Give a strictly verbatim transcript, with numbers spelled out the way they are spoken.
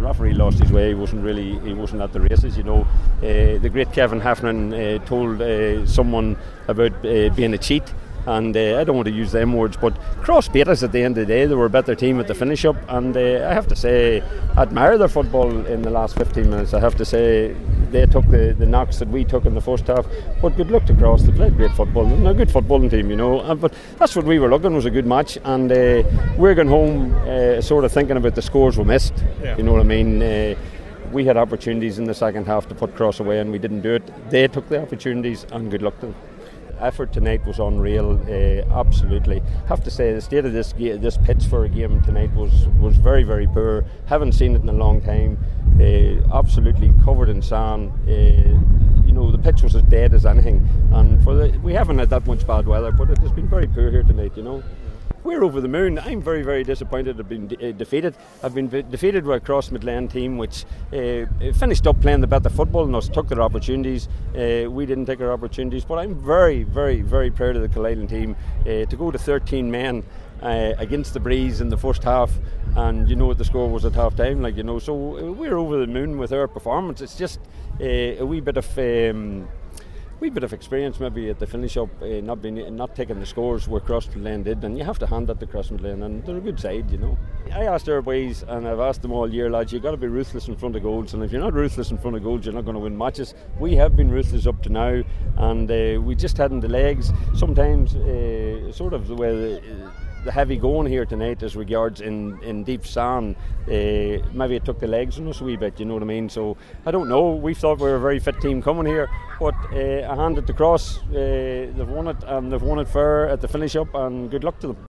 referee lost his way. He wasn't really, he wasn't at the races, you know. Uh, the great Kevin Heffernan uh, told uh, someone about uh, being a cheat. And uh, I don't want to use them words, but Cross beat us at the end of the day. They were a better team at the finish up, and uh, I have to say, I admire their football in the last fifteen minutes. I have to say, they took the, the knocks that we took in the first half, but good luck to Cross. They played great football. They're a good footballing team, you know. And, but that's what we were looking, was a good match, and uh, we're going home uh, sort of thinking about the scores we missed. Yeah. You know what I mean? Uh, we had opportunities in the second half to put Cross away, and we didn't do it. They took the opportunities, and good luck to them. Effort tonight was unreal, uh, absolutely. Have to say, the state of this ga- this pitch for a game tonight was, was very, very poor. Haven't seen it in a long time. Uh, absolutely covered in sand. Uh, you know, the pitch was as dead as anything. And for the, we haven't had that much bad weather, but it has been very poor here tonight, you know. We're over the moon. I'm very, very disappointed I've been de- uh, defeated. I've been v- defeated by a Cross Midland team which uh, finished up playing the better football and us, took their opportunities. Uh, we didn't take our opportunities, but I'm very, very, very proud of the Killeighlin team uh, to go to thirteen men uh, against the Breeze in the first half, and you know what the score was at half time, like, you know. So we're over the moon with our performance. It's just uh, a wee bit of um, wee bit of experience maybe at the finish up, uh, not being not taking the scores where Crossmaglen did, and you have to hand that to Crossmaglen, and they're a good side, you know. I asked our boys, and I've asked them all year, lads, you've got to be ruthless in front of goals, and if you're not ruthless in front of goals, you're not going to win matches. We have been ruthless up to now, and uh, we just hadn't the legs. Sometimes uh, sort of the way the, the heavy going here tonight as regards in, in deep sand, uh, maybe it took the legs on us a wee bit, you know what I mean. So I don't know, we thought we were a very fit team coming here, but uh, I handed the Cross, uh, they've won it, and they've won it fair at the finish up, and good luck to them.